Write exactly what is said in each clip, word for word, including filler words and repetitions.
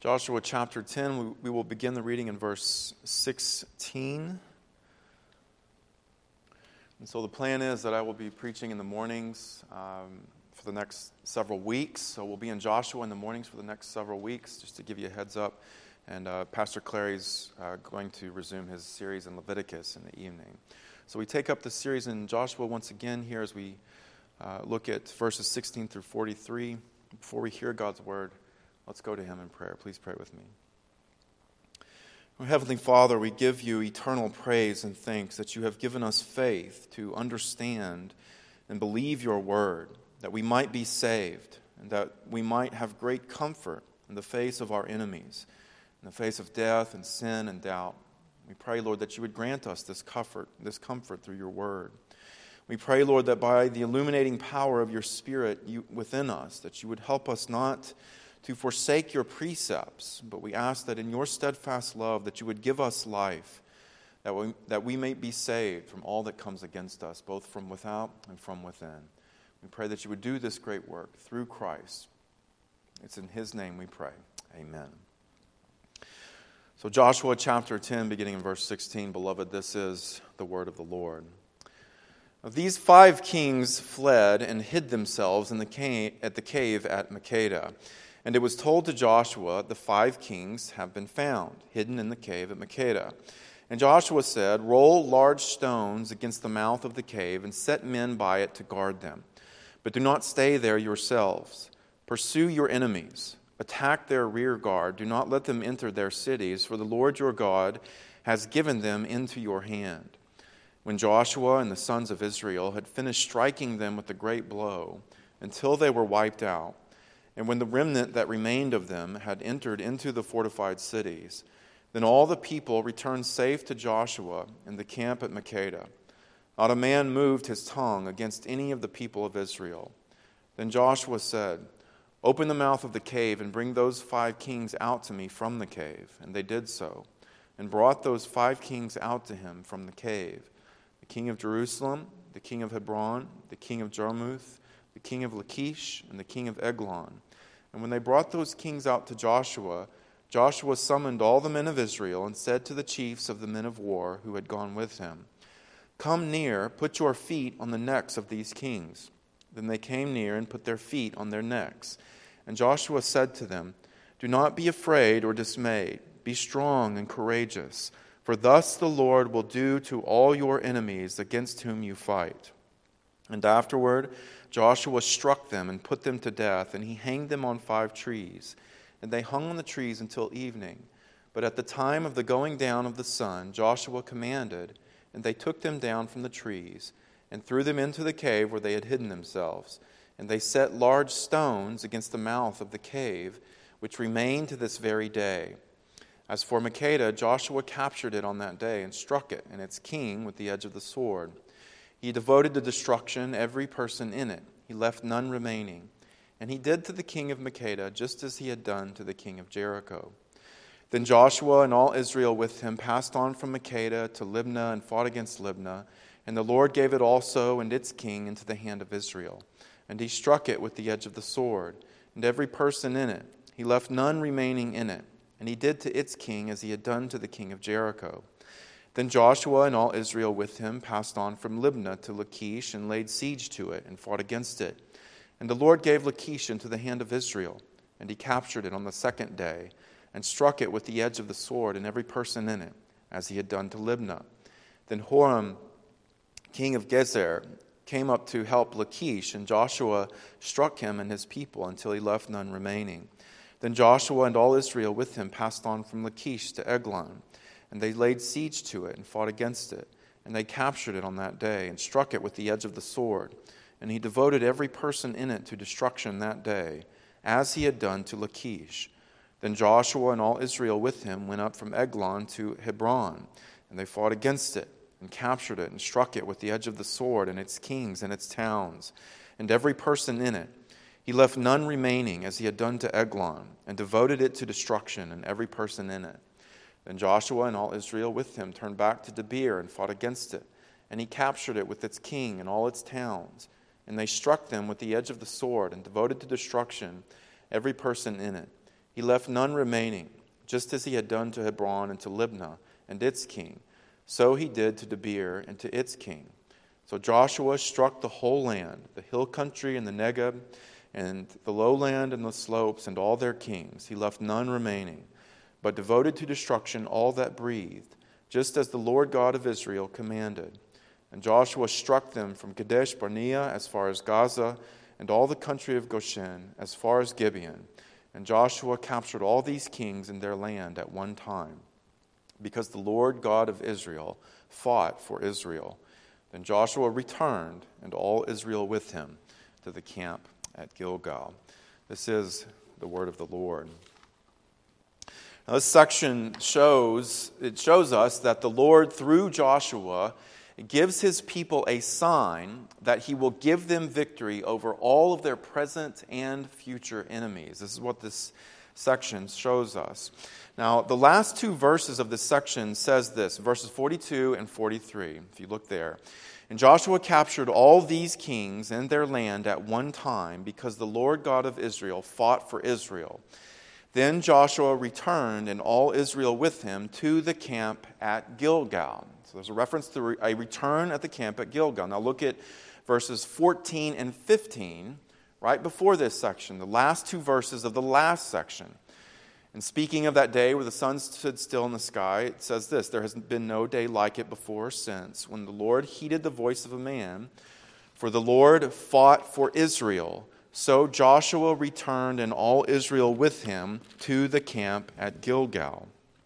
Joshua chapter ten, we, we will begin the reading in verse sixteen. And so the plan is that I will be preaching in the mornings um, for the next several weeks. So we'll be in Joshua in the mornings for the next several weeks, just to give you a heads up. And uh, Pastor Clary's uh, going to resume his series in Leviticus in the evening. So we take up the series in Joshua once again here as we uh, look at verses sixteen through forty-three. Before we hear God's word, let's go to him in prayer. Please pray with me. Our Heavenly Father, we give you eternal praise and thanks that you have given us faith to understand and believe your word, that we might be saved, and that we might have great comfort in the face of our enemies, in the face of death and sin and doubt. We pray, Lord, that you would grant us this comfort, this comfort through your word. We pray, Lord, that by the illuminating power of your Spirit you, within us, that you would help us not to forsake your precepts, but we ask that in your steadfast love that you would give us life, that we, that we may be saved from all that comes against us, both from without and from within. We pray that you would do this great work through Christ. It's in his name we pray. Amen. So Joshua chapter ten, beginning in verse sixteen, beloved, this is the word of the Lord. These five kings fled and hid themselves in the cave, at the cave at Makkedah. And it was told to Joshua, the five kings have been found, hidden in the cave at Makkedah. And Joshua said, roll large stones against the mouth of the cave and set men by it to guard them. But do not stay there yourselves. Pursue your enemies. Attack their rear guard. Do not let them enter their cities, for the Lord your God has given them into your hand. When Joshua and the sons of Israel had finished striking them with a great blow, until they were wiped out, and when the remnant that remained of them had entered into the fortified cities, then all the people returned safe to Joshua in the camp at Makkedah. Not a man moved his tongue against any of the people of Israel. Then Joshua said, open the mouth of the cave and bring those five kings out to me from the cave. And they did so, and brought those five kings out to him from the cave. The king of Jerusalem, the king of Hebron, the king of Jarmuth, the king of Lachish, and the king of Eglon. And when they brought those kings out to Joshua, Joshua summoned all the men of Israel and said to the chiefs of the men of war who had gone with him, come near, put your feet on the necks of these kings. Then they came near and put their feet on their necks. And Joshua said to them, do not be afraid or dismayed. Be strong and courageous, for thus the Lord will do to all your enemies against whom you fight. And afterward Joshua struck them and put them to death, and he hanged them on five trees. And they hung on the trees until evening. But at the time of the going down of the sun, Joshua commanded, and they took them down from the trees, and threw them into the cave where they had hidden themselves. And they set large stones against the mouth of the cave, which remain to this very day. As for Makkedah, Joshua captured it on that day, and struck it and its king with the edge of the sword. He devoted to destruction every person in it. He left none remaining. And he did to the king of Makkedah just as he had done to the king of Jericho. Then Joshua and all Israel with him passed on from Makkedah to Libnah and fought against Libnah. And the Lord gave it also and its king into the hand of Israel. And he struck it with the edge of the sword, and every person in it. He left none remaining in it. And he did to its king as he had done to the king of Jericho. Then Joshua and all Israel with him passed on from Libnah to Lachish and laid siege to it and fought against it. And the Lord gave Lachish into the hand of Israel, and he captured it on the second day and struck it with the edge of the sword and every person in it, as he had done to Libnah. Then Horam, king of Gezer, came up to help Lachish, and Joshua struck him and his people until he left none remaining. Then Joshua and all Israel with him passed on from Lachish to Eglon. And they laid siege to it and fought against it. And they captured it on that day and struck it with the edge of the sword. And he devoted every person in it to destruction that day, as he had done to Lachish. Then Joshua and all Israel with him went up from Eglon to Hebron. And they fought against it and captured it and struck it with the edge of the sword and its kings and its towns and every person in it. He left none remaining, as he had done to Eglon, and devoted it to destruction and every person in it. Then Joshua and all Israel with him turned back to Debir and fought against it. And he captured it with its king and all its towns. And they struck them with the edge of the sword and devoted to destruction every person in it. He left none remaining, just as he had done to Hebron and to Libnah and its king. So he did to Debir and to its king. So Joshua struck the whole land, the hill country and the Negeb, and the lowland and the slopes, and all their kings. He left none remaining, but devoted to destruction all that breathed, just as the Lord God of Israel commanded. And Joshua struck them from Kadesh Barnea as far as Gaza, and all the country of Goshen as far as Gibeon. And Joshua captured all these kings in their land at one time, because the Lord God of Israel fought for Israel. Then Joshua returned, and all Israel with him, to the camp at Gilgal. This is the word of the Lord. Now, this section shows, it shows us that the Lord, through Joshua, gives his people a sign that he will give them victory over all of their present and future enemies. This is what this section shows us. Now, the last two verses of this section says this, verses forty-two and forty-three, if you look there. And Joshua captured all these kings and their land at one time, because the Lord God of Israel fought for Israel. Then Joshua returned, and all Israel with him, to the camp at Gilgal. So there's a reference to a return at the camp at Gilgal. Now look at verses fourteen and fifteen, right before this section, the last two verses of the last section. And speaking of that day where the sun stood still in the sky, it says this: there has been no day like it before or since, when the Lord heeded the voice of a man. For the Lord fought for Israel. So Joshua returned, and all Israel with him, to the camp at Gilgal.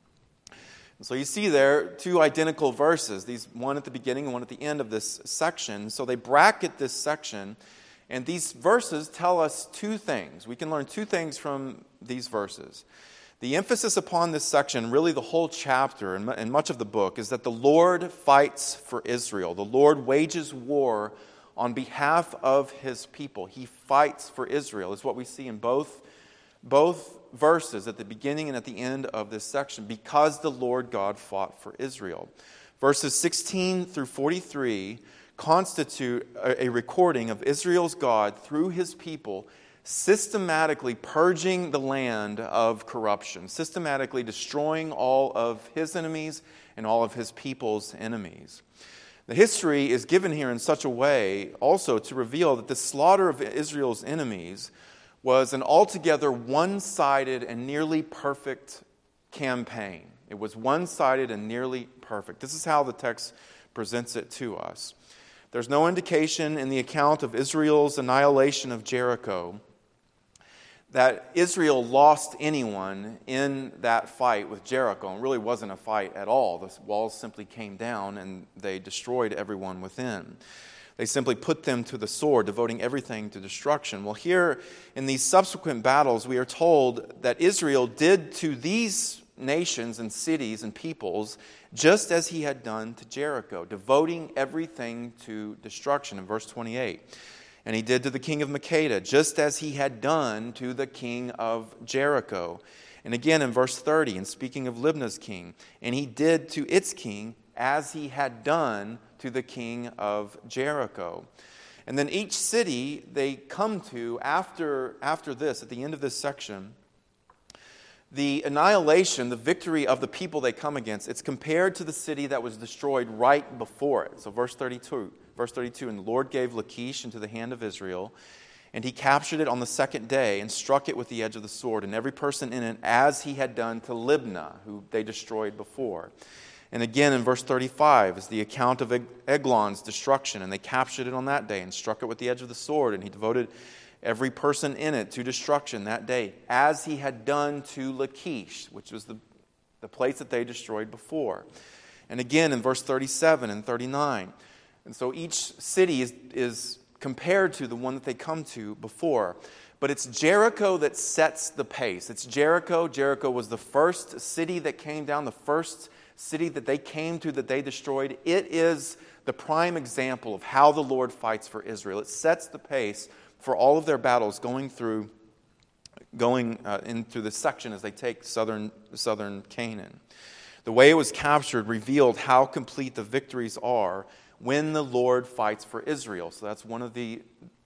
So you see there two identical verses, these one at the beginning and one at the end of this section. So they bracket this section, and these verses tell us two things. We can learn two things from these verses. The emphasis upon this section, really the whole chapter and much of the book, is that the Lord fights for Israel. The Lord wages war on behalf of his people. He fights for Israel. It's what we see in both, both verses at the beginning and at the end of this section, because the Lord God fought for Israel. Verses sixteen through forty-three constitute a, a recording of Israel's God through his people systematically purging the land of corruption, systematically destroying all of his enemies and all of his people's enemies. The history is given here in such a way also to reveal that the slaughter of Israel's enemies was an altogether one-sided and nearly perfect campaign. It was one-sided and nearly perfect. This is how the text presents it to us. There's no indication in the account of Israel's annihilation of Jericho that Israel lost anyone in that fight with Jericho. It really wasn't a fight at all. The walls simply came down and they destroyed everyone within. They simply put them to the sword, devoting everything to destruction. Well, here in these subsequent battles, we are told that Israel did to these nations and cities and peoples just as he had done to Jericho, devoting everything to destruction. In verse twenty-eight, and he did to the king of Makkedah just as he had done to the king of Jericho. And again in verse thirty, and speaking of Libnah's king, and he did to its king as he had done to the king of Jericho. And then each city they come to after, after this, at the end of this section, the annihilation, the victory of the people they come against, it's compared to the city that was destroyed right before it. So verse thirty-two, verse thirty-two, and the Lord gave Lachish into the hand of Israel, and he captured it on the second day and struck it with the edge of the sword, and every person in it as he had done to Libnah, who they destroyed before. And again in verse thirty-five is the account of Eglon's destruction, and they captured it on that day and struck it with the edge of the sword, and he devoted every person in it to destruction that day, as he had done to Lachish, which was the, the place that they destroyed before. And again in verse thirty-seven and thirty-nine. And so each city is, is compared to the one that they come to before. But it's Jericho that sets the pace. It's Jericho. Jericho was the first city that came down, the first city that they came to that they destroyed. It is the prime example of how the Lord fights for Israel. It sets the pace for all of their battles going through going uh, into this section as they take southern, southern Canaan. The way it was captured revealed how complete the victories are when the Lord fights for Israel. So that's one of the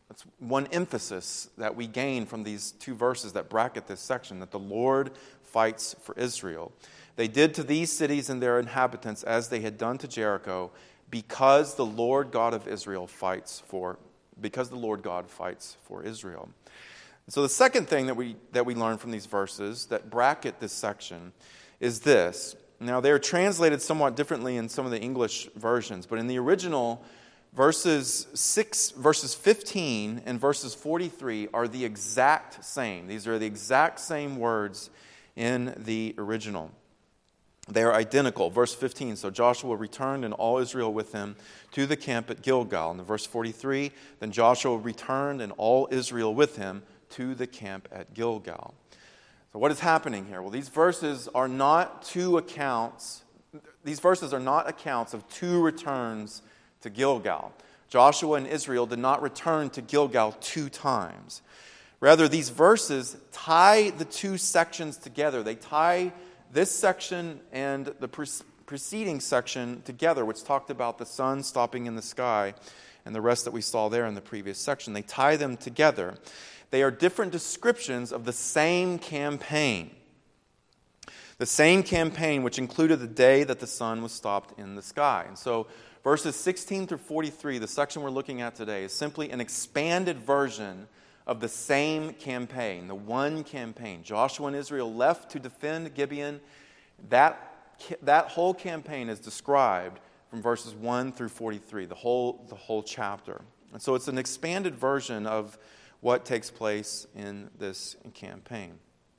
That's one emphasis that we gain from these two verses that bracket this section, that the Lord fights for Israel. They did to these cities and their inhabitants as they had done to Jericho, because the Lord God of Israel fights for, because the Lord God fights for Israel. And so the second thing that we that we learn from these verses that bracket this section is this. Now, they are translated somewhat differently in some of the English versions, but in the original, verses six, verses fifteen and verses forty-three are the exact same. These are the exact same words in the original. They are identical. Verse fifteen, so Joshua returned and all Israel with him to the camp at Gilgal. And verse forty-three, then Joshua returned and all Israel with him to the camp at Gilgal. So what is happening here? Well, these verses are not two accounts. These verses are not accounts of two returns to Gilgal. Joshua and Israel did not return to Gilgal two times. Rather, these verses tie the two sections together. They tie this section and the preceding section together, which talked about the sun stopping in the sky and the rest that we saw there in the previous section. They tie them together. They are different descriptions of the same campaign. The same campaign which included the day that the sun was stopped in the sky. And so verses sixteen through forty-three, the section we're looking at today, is simply an expanded version of the same campaign, the one campaign. Joshua and Israel left to defend Gibeon. That, that whole campaign is described from verses one through forty-three, the whole, the whole chapter. And so it's an expanded version of what takes place in this campaign.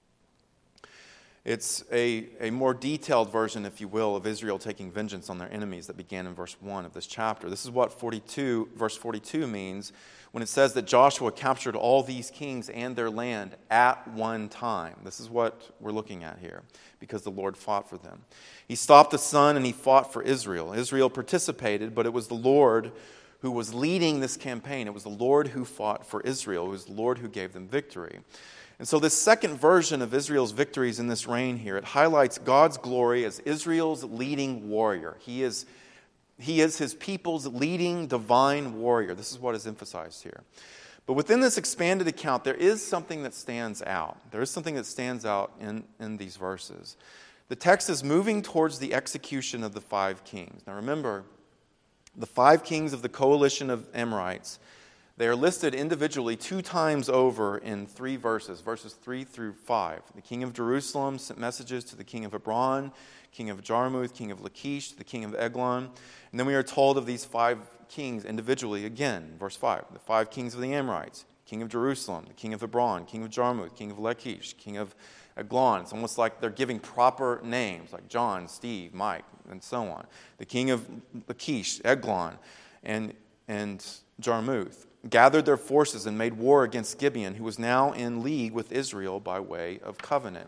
It's a, a more detailed version, if you will, of Israel taking vengeance on their enemies that began in verse one of this chapter. This is what forty-two, verse forty-two means when it says that Joshua captured all these kings and their land at one time. This is what we're looking at here, because the Lord fought for them. He stopped the sun and he fought for Israel. Israel participated, but it was the Lord who was leading this campaign. It was the Lord who fought for Israel. It was the Lord who gave them victory. And so this second version of Israel's victories in this reign here, it highlights God's glory as Israel's leading warrior. He is, he is his people's leading divine warrior. This is what is emphasized here. But within this expanded account, there is something that stands out. There is something that stands out in, in these verses. The text is moving towards the execution of the five kings. Now remember, the five kings of the coalition of Amorites, they are listed individually two times over in three verses, verses three through five. The king of Jerusalem sent messages to the king of Hebron, king of Jarmuth, king of Lachish, the king of Eglon. And then we are told of these five kings individually again. Verse five, the five kings of the Amorites, king of Jerusalem, the king of Hebron, king of Jarmuth, king of Lachish, king of Eglon. It's almost like they're giving proper names, like John, Steve, Mike, and so on. The king of Lachish, Eglon, and, and Jarmuth gathered their forces and made war against Gibeon, who was now in league with Israel by way of covenant.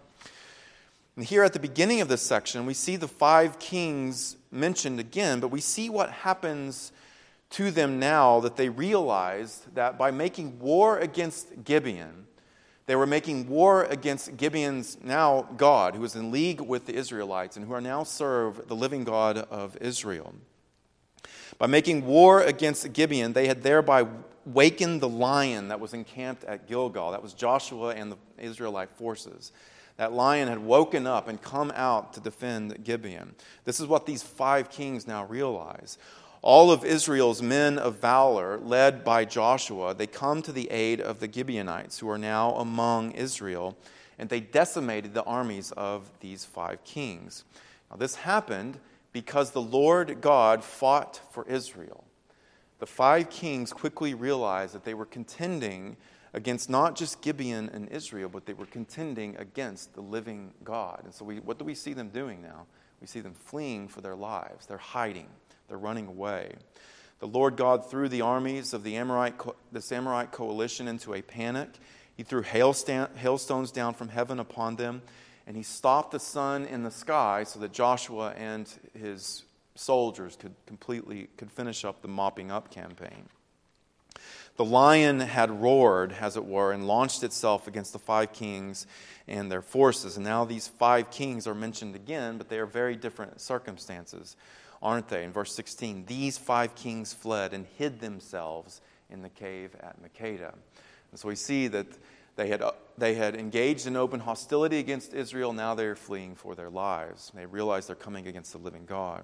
And here at the beginning of this section, we see the five kings mentioned again, but we see what happens to them now that they realized that by making war against Gibeon, they were making war against Gibeon's now God, who is in league with the Israelites and who are now serve the living God of Israel. By making war against Gibeon, they had thereby wakened the lion that was encamped at Gilgal. That was Joshua and the Israelite forces. That lion had woken up and come out to defend Gibeon. This is what these five kings now realize. All of Israel's men of valor, led by Joshua, they come to the aid of the Gibeonites, who are now among Israel, and they decimated the armies of these five kings. Now, this happened because the Lord God fought for Israel. The five kings quickly realized that they were contending against not just Gibeon and Israel, but they were contending against the living God. And so we, what do we see them doing now? We see them fleeing for their lives. They're hiding. They're running away. The Lord God threw the armies of the Amorite, this Amorite coalition into a panic. He threw hailstones down from heaven upon them, and he stopped the sun in the sky so that Joshua and his soldiers could completely could finish up the mopping up campaign. The lion had roared, as it were, and launched itself against the five kings and their forces. And now these five kings are mentioned again, but they are very different circumstances, aren't they? In verse sixteen, these five kings fled and hid themselves in the cave at Makkedah. And so we see that they had, they had engaged in open hostility against Israel. Now they're fleeing for their lives. They realize they're coming against the living God.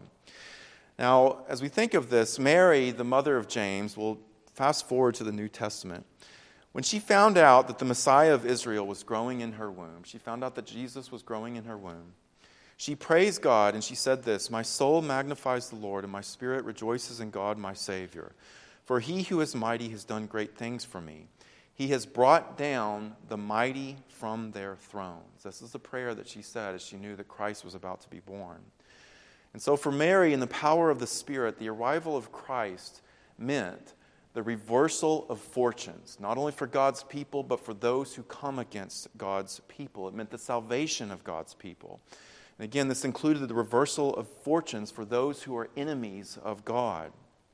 Now, as we think of this, Mary, the mother of James, we'll fast forward to the New Testament. When she found out that the Messiah of Israel was growing in her womb, she found out that Jesus was growing in her womb, she praised God and she said this, "My soul magnifies the Lord, and my spirit rejoices in God my Savior. For he who is mighty has done great things for me. He has brought down the mighty from their thrones." This is the prayer that she said as she knew that Christ was about to be born. And so for Mary, in the power of the Spirit, the arrival of Christ meant the reversal of fortunes, not only for God's people, but for those who come against God's people. It meant the salvation of God's people. And again, this included the reversal of fortunes for those who are enemies of God.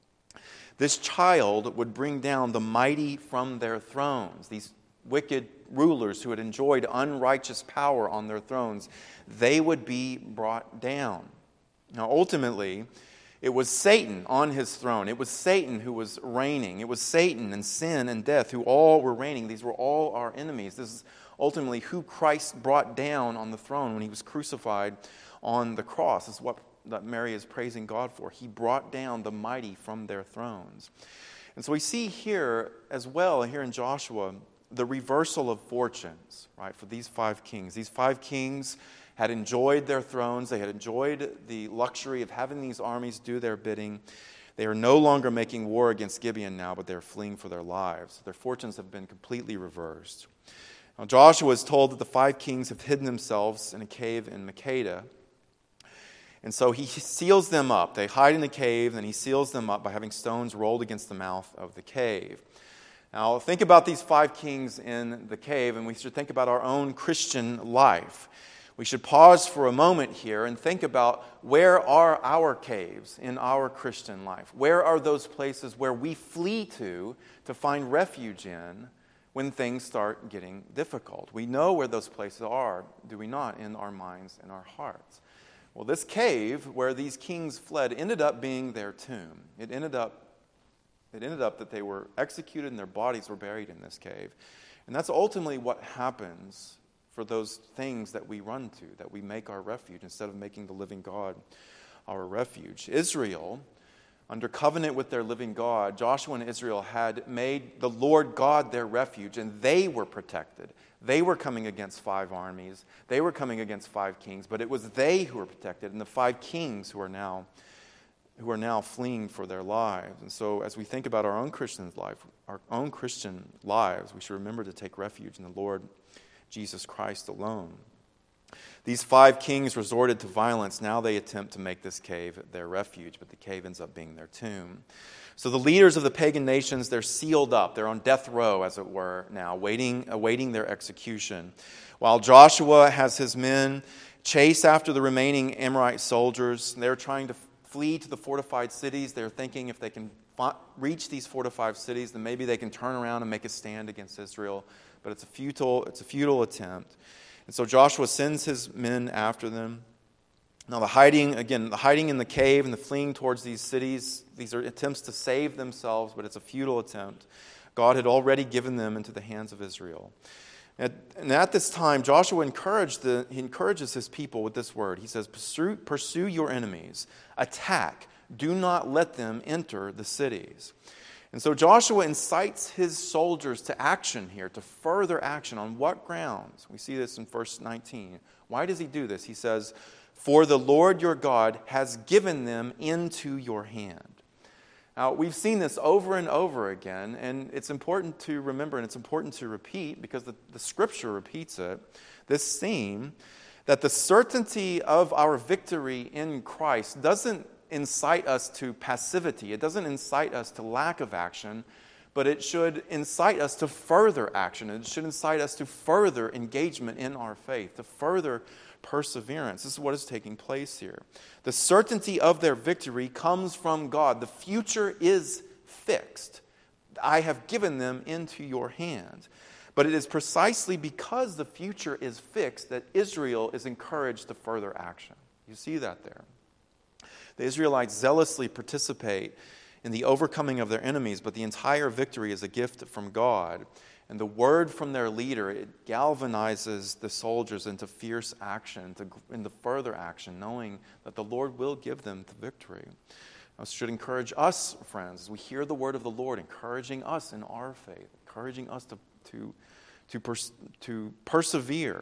This child would bring down the mighty from their thrones. These wicked rulers who had enjoyed unrighteous power on their thrones, they would be brought down. Now, ultimately, it was Satan on his throne. It was Satan who was reigning. It was Satan and sin and death who all were reigning. These were all our enemies. This is ultimately who Christ brought down on the throne when he was crucified on the cross. This is what that Mary is praising God for. He brought down the mighty from their thrones. And so we see here as well, here in Joshua, the reversal of fortunes, right, for these five kings. These five kings had enjoyed their thrones. They had enjoyed the luxury of having these armies do their bidding. They are no longer making war against Gibeon now, but they're fleeing for their lives. Their fortunes have been completely reversed. Now, Joshua is told that the five kings have hidden themselves in a cave in Makkedah. And so he seals them up. They hide in the cave, and he seals them up by having stones rolled against the mouth of the cave. Now, think about these five kings in the cave, and we should think about our own Christian life. We should pause for a moment here and think about, where are our caves in our Christian life? Where are those places where we flee to to find refuge in when things start getting difficult? We know where those places are, do we not, in our minds and our hearts? Well, this cave where these kings fled ended up being their tomb. It ended up, it ended up that they were executed and their bodies were buried in this cave. And that's ultimately what happens for those things that we run to, that we make our refuge instead of making the living God our refuge. Israel, under covenant with their living God, Joshua and Israel had made the Lord God their refuge, and they were protected. They were coming against five armies. They were coming against five kings, but it was they who were protected, and the five kings who are now who are now fleeing for their lives. And so as we think about our own Christian life, our own Christian lives, we should remember to take refuge in the Lord Jesus Christ alone. These five kings resorted to violence. Now they attempt to make this cave their refuge, but the cave ends up being their tomb. So the leaders of the pagan nations, they're sealed up. They're on death row, as it were, now, waiting, awaiting their execution. While Joshua has his men chase after the remaining Amorite soldiers, they're trying to flee to the fortified cities. They're thinking if they can reach these fortified cities, then maybe they can turn around and make a stand against Israel. But it's a futile, it's a futile attempt. And so Joshua sends his men after them. Now the hiding, again, the hiding in the cave and the fleeing towards these cities, these are attempts to save themselves, but it's a futile attempt. God had already given them into the hands of Israel. And at this time, Joshua encouraged the, he encourages his people with this word. He says, pursue, pursue your enemies, attack, do not let them enter the cities. And so Joshua incites his soldiers to action here, to further action. On what grounds? We see this in verse nineteen. Why does he do this? He says, for the Lord your God has given them into your hand. Now, we've seen this over and over again, and it's important to remember and it's important to repeat because the, the Scripture repeats it, this theme that the certainty of our victory in Christ doesn't incite us to passivity. It doesn't incite us to lack of action, but it should incite us to further action. It should incite us to further engagement in our faith, to further perseverance. This is what is taking place here. The certainty of their victory comes from God. The future is fixed. I have given them into your hand. But it is precisely because the future is fixed that Israel is encouraged to further action. You see that there. The Israelites zealously participate in the overcoming of their enemies, but the entire victory is a gift from God. And the word from their leader, it galvanizes the soldiers into fierce action, into, into further action, knowing that the Lord will give them the victory. This should encourage us, friends, as we hear the word of the Lord, encouraging us in our faith, encouraging us to, to, to, pers- to persevere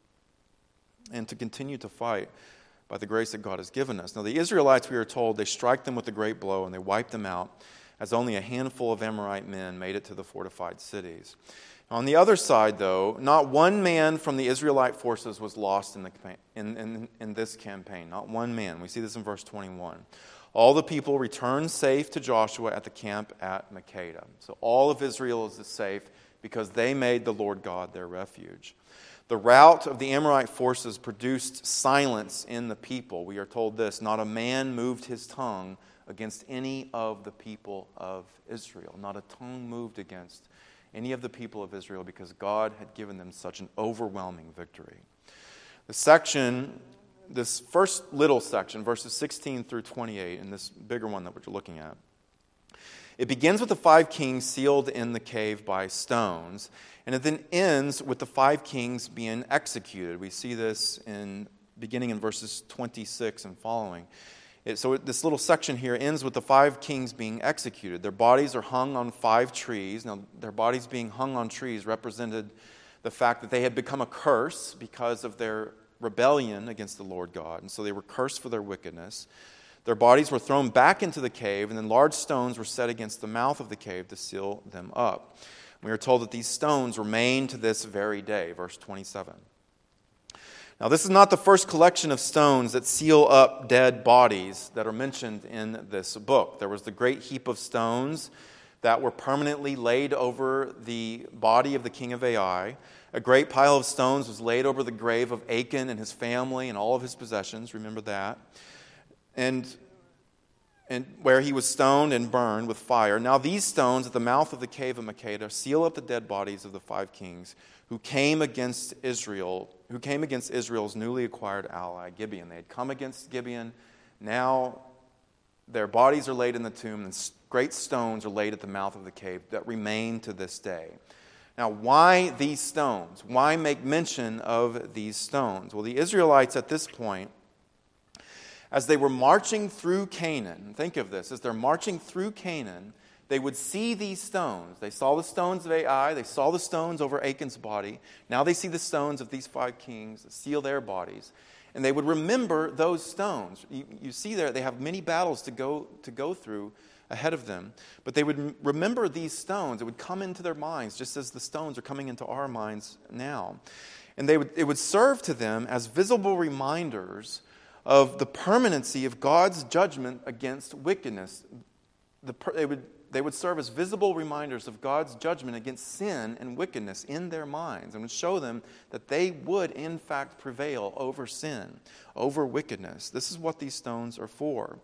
and to continue to fight by the grace that God has given us. Now, the Israelites, we are told, they strike them with a great blow and they wipe them out, as only a handful of Amorite men made it to the fortified cities. On the other side, though, not one man from the Israelite forces was lost in, the, in, in, in this campaign. Not one man. We see this in verse twenty-one. All the people returned safe to Joshua at the camp at Makkedah. So all of Israel is safe because they made the Lord God their refuge. The rout of the Amorite forces produced silence in the people. We are told this, not a man moved his tongue against any of the people of Israel. Not a tongue moved against any of the people of Israel because God had given them such an overwhelming victory. The section, this first little section, verses sixteen through twenty-eight, and this bigger one that we're looking at, it begins with the five kings sealed in the cave by stones, and it then ends with the five kings being executed. We see this in beginning in verses twenty-six and following. It, so this little section here ends with the five kings being executed. Their bodies are hung on five trees. Now, their bodies being hung on trees represented the fact that they had become a curse because of their rebellion against the Lord God, and so they were cursed for their wickedness. Their bodies were thrown back into the cave, and then large stones were set against the mouth of the cave to seal them up. We are told that these stones remain to this very day, verse twenty-seven. Now, this is not the first collection of stones that seal up dead bodies that are mentioned in this book. There was the great heap of stones that were permanently laid over the body of the king of Ai. A great pile of stones was laid over the grave of Achan and his family and all of his possessions. Remember that. And, and where he was stoned and burned with fire. Now these stones at the mouth of the cave of Makkedah seal up the dead bodies of the five kings who came against Israel, who came against Israel's newly acquired ally, Gibeon. They had come against Gibeon. Now their bodies are laid in the tomb, and great stones are laid at the mouth of the cave that remain to this day. Now, why these stones? Why make mention of these stones? Well, the Israelites at this point, as they were marching through Canaan, think of this, as they're marching through Canaan, they would see these stones. They saw the stones of Ai, they saw the stones over Achan's body. Now they see the stones of these five kings that seal their bodies. And they would remember those stones. You, you see there, they have many battles to go, to go through ahead of them. But they would remember these stones. It would come into their minds just as the stones are coming into our minds now. And they would, it would serve to them as visible reminders of the permanency of God's judgment against wickedness. The, they, would, they would serve as visible reminders of God's judgment against sin and wickedness in their minds, and would show them that they would in fact prevail over sin, over wickedness. This is what these stones are for.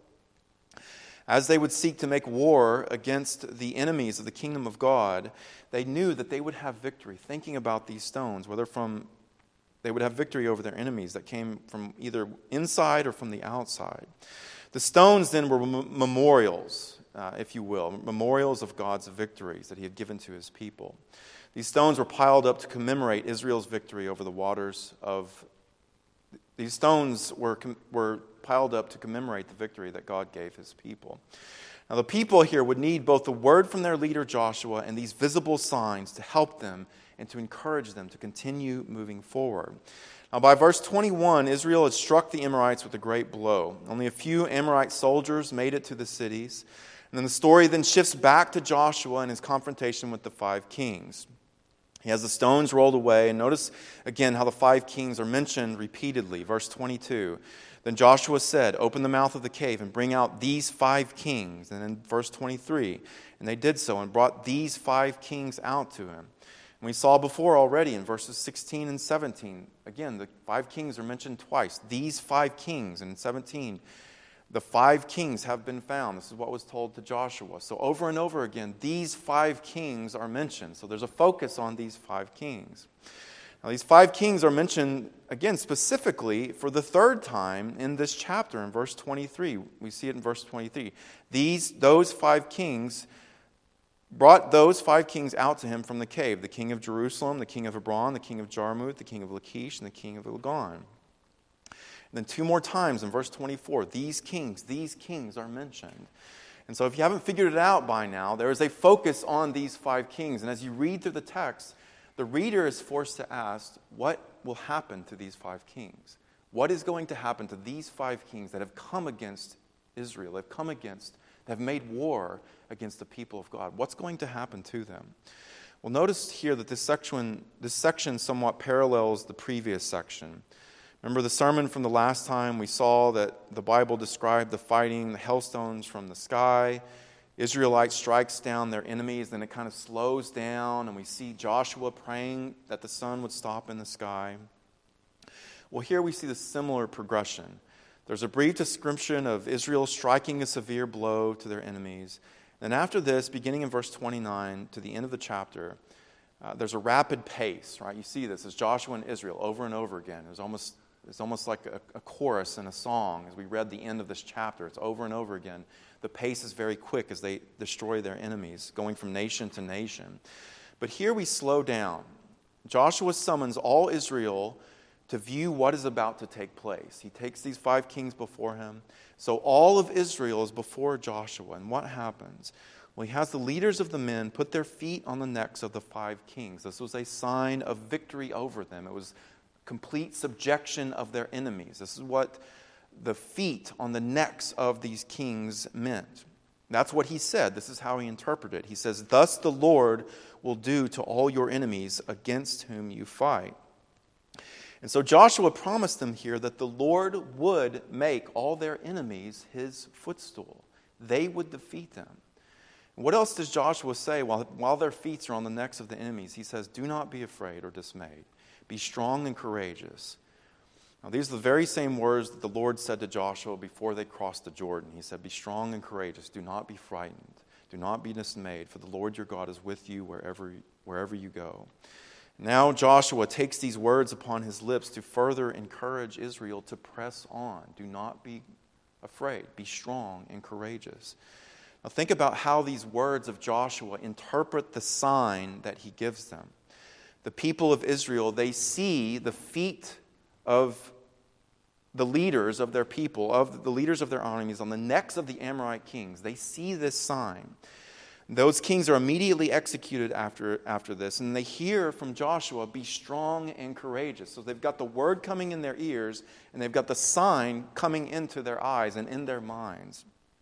As they would seek to make war against the enemies of the kingdom of God, they knew that they would have victory. Thinking about these stones, whether from they would have victory over their enemies that came from either inside or from the outside. The stones then were memorials, uh, if you will, memorials of God's victories that he had given to his people. These stones were piled up to commemorate Israel's victory over the waters of... These stones were, were piled up to commemorate the victory that God gave his people. Now the people here would need both the word from their leader Joshua and these visible signs to help them and to encourage them to continue moving forward. Now by verse twenty-one, Israel had struck the Amorites with a great blow. Only a few Amorite soldiers made it to the cities. And then the story then shifts back to Joshua and his confrontation with the five kings. He has the stones rolled away. And notice again how the five kings are mentioned repeatedly. Verse twenty-two. Then Joshua said, "Open the mouth of the cave and bring out these five kings." And then verse twenty-three. And they did so and brought these five kings out to him. And we saw before already in verses sixteen and seventeen. Again, the five kings are mentioned twice. These five kings. And in seventeen, the five kings have been found. This is what was told to Joshua. So over and over again, these five kings are mentioned. So there's a focus on these five kings. Now, these five kings are mentioned, again, specifically for the third time in this chapter in verse twenty-three. We see it in verse twenty-three. These, those five kings brought those five kings out to him from the cave, the king of Jerusalem, the king of Hebron, the king of Jarmuth, the king of Lachish, and the king of Elgon. And then two more times in verse twenty-four, these kings, these kings are mentioned. And so if you haven't figured it out by now, there is a focus on these five kings. And as you read through the text, the reader is forced to ask, what will happen to these five kings? What is going to happen to these five kings that have come against Israel, have come against, that have made war against the people of God? What's going to happen to them? Well, notice here that this section, this section somewhat parallels the previous section. Remember the sermon from the last time? We saw that the Bible described the fighting, the hailstones from the sky. Israelite strikes down their enemies, then it kind of slows down, and we see Joshua praying that the sun would stop in the sky. Well, here we see the similar progression. There's a brief description of Israel striking a severe blow to their enemies. Then after this, beginning in verse twenty-nine to the end of the chapter, uh, there's a rapid pace, right? You see this as Joshua and Israel over and over again. It was almost, it's almost like a, a chorus in a song. As we read the end of this chapter, it's over and over again. The pace is very quick as they destroy their enemies, going from nation to nation. But here we slow down. Joshua summons all Israel to view what is about to take place. He takes these five kings before him. So all of Israel is before Joshua. And what happens? Well, he has the leaders of the men put their feet on the necks of the five kings. This was a sign of victory over them. It was complete subjection of their enemies. This is what the feet on the necks of these kings meant. That's what he said. This is how he interpreted it. He says, "Thus the Lord will do to all your enemies against whom you fight." And so Joshua promised them here that the Lord would make all their enemies his footstool. They would defeat them. What else does Joshua say while, while their feet are on the necks of the enemies? He says, "Do not be afraid or dismayed. Be strong and courageous." Now, these are the very same words that the Lord said to Joshua before they crossed the Jordan. He said, "Be strong and courageous. Do not be frightened. Do not be dismayed, for the Lord your God is with you wherever, wherever you go." Now Joshua takes these words upon his lips to further encourage Israel to press on. Do not be afraid. Be strong and courageous. Now think about how these words of Joshua interpret the sign that he gives them. The people of Israel, they see the feet of the leaders of their people, of the leaders of their armies on the necks of the Amorite kings. They see this sign. Those kings are immediately executed after, after this, and they hear from Joshua, "Be strong and courageous." So they've got the word coming in their ears, and they've got the sign coming into their eyes and in their minds.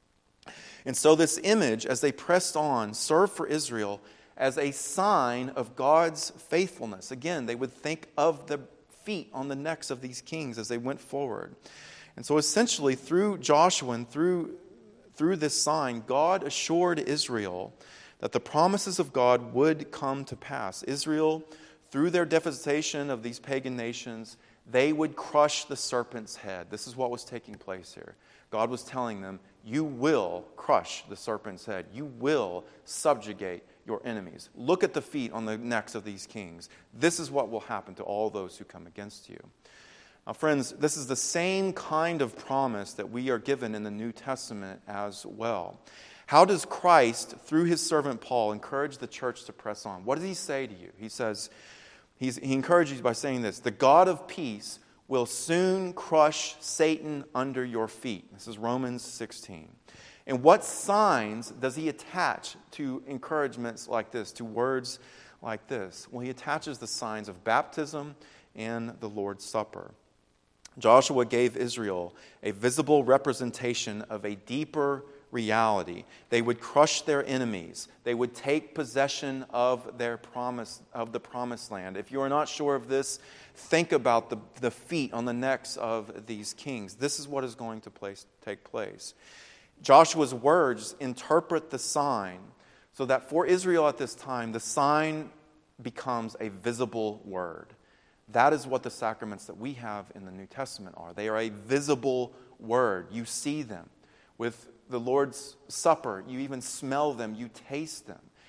And so this image, as they pressed on, served for Israel as a sign of God's faithfulness. Again, they would think of the feet on the necks of these kings as they went forward. And so essentially, through Joshua and through, through this sign, God assured Israel that the promises of God would come to pass. Israel, through their devastation of these pagan nations, they would crush the serpent's head. This is what was taking place here. God was telling them, you will crush the serpent's head. You will subjugate your enemies. Look at the feet on the necks of these kings. This is what will happen to all those who come against you. Now, friends, this is the same kind of promise that we are given in the New Testament as well. How does Christ, through his servant Paul, encourage the church to press on? What does he say to you? He says, he's, he encourages you by saying this: "The God of peace will soon crush Satan under your feet." This is Romans sixteen. And what signs does he attach to encouragements like this, to words like this? Well, he attaches the signs of baptism and the Lord's Supper. Joshua gave Israel a visible representation of a deeper reality. They would crush their enemies. They would take possession of their promise, of the promised land. If you are not sure of this, think about the, the feet on the necks of these kings. This is what is going to place, take place. Joshua's words interpret the sign so that for Israel at this time, the sign becomes a visible word. That is what the sacraments that we have in the New Testament are. They are a visible word. You see them. With the Lord's Supper, you even smell them, you taste them.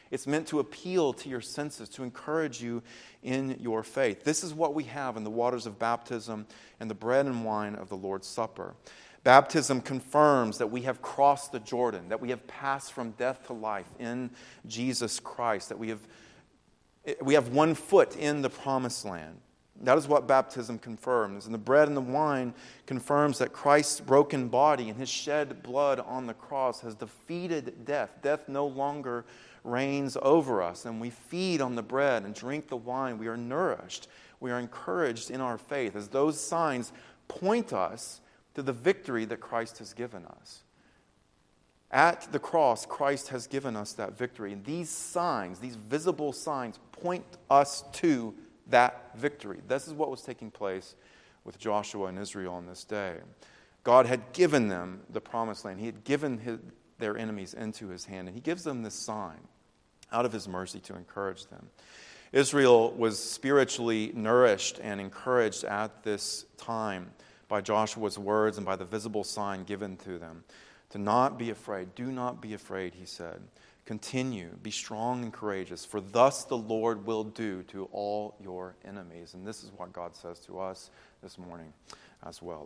It's meant to appeal to your senses, to encourage you in your faith. This is what we have in the waters of baptism and the bread and wine of the Lord's Supper. Baptism confirms that we have crossed the Jordan, that we have passed from death to life in Jesus Christ, that we have, we have one foot in the promised land. That is what baptism confirms. And the bread and the wine confirms that Christ's broken body and his shed blood on the cross has defeated death. Death no longer reigns over us. And we feed on the bread and drink the wine. We are nourished. We are encouraged in our faith as those signs point us to the victory that Christ has given us. At the cross, Christ has given us that victory. And these signs, these visible signs, point us to that victory. This is what was taking place with Joshua and Israel on this day. God had given them the promised land. He had given his, their enemies into his hand. And he gives them this sign out of his mercy to encourage them. Israel was spiritually nourished and encouraged at this time by Joshua's words and by the visible sign given to them. To not be afraid. Do not be afraid, he said. Continue, be strong and courageous, for thus the Lord will do to all your enemies. And this is what God says to us this morning as well.